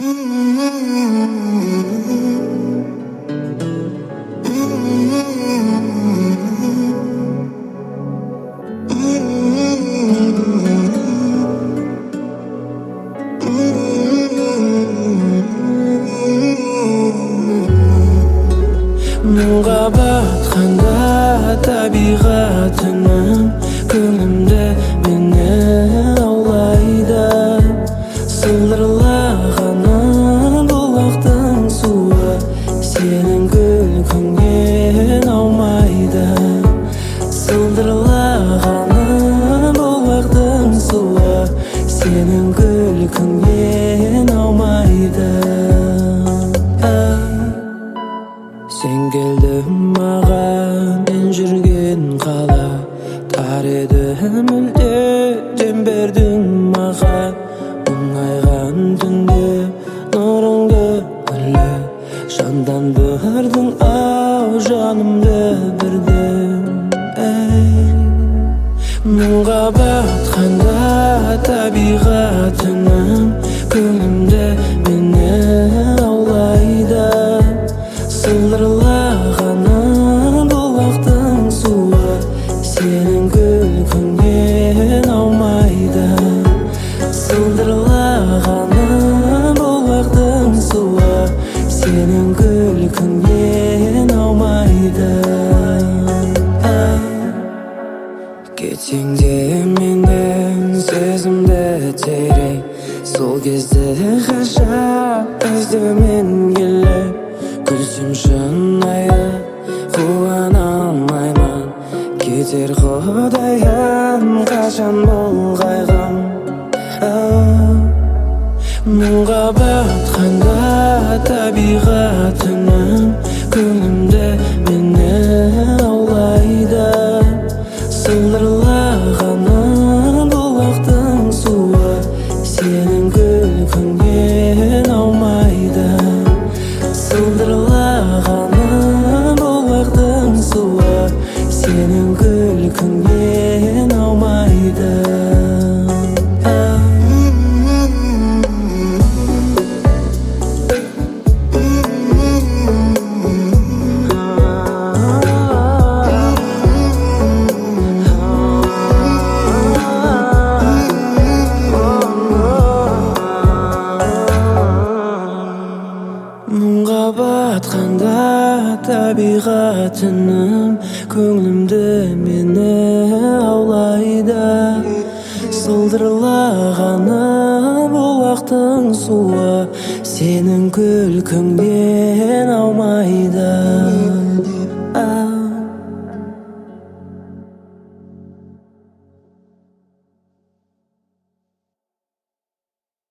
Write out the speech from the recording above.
Мұңға батқанда табиғатының көңілімді мені аулайды. Сылдырлағаны бұлақтың суы сенің күлкіңнен аумайды. Сылдырлағаны бұлақтың суы сенің күлкіңнен аумайды. Сен келдің маған, мен жүрген қала тар еді, мүлдем бердің маған. Мұңайған түнде нұрыңды күллі жандан бөрдің, ау жанымды бірдің. Мұңға батқанда табиғатының көңілімді мені аулайды. Сылдырлағаны бұлақтың суы сенің күлкіңнен аумайды. Сылдырлағаны бұлақтың суы сенің күлкіңнен аумайды. Кетсең де менен сезімді терең, сол кезде ғажап іздеумен келіп, күлсем шынайы қуана алмаймын. Кетер құдайым қашан бұл қайғым. Мұңға батқанда табиғатының көңілімді мені аулайды. Сылдырлағаны бұлақтың суы сенің күлкіңнен аумайды. Сылдырлағаны бұлақтың суы сенің күлкіңнен аумайды. Мұңға батқанда табиғатының көңілімді мені аулайды. Сылдырлағаны бұлақтың суы сенің күлкіңнен аумайды.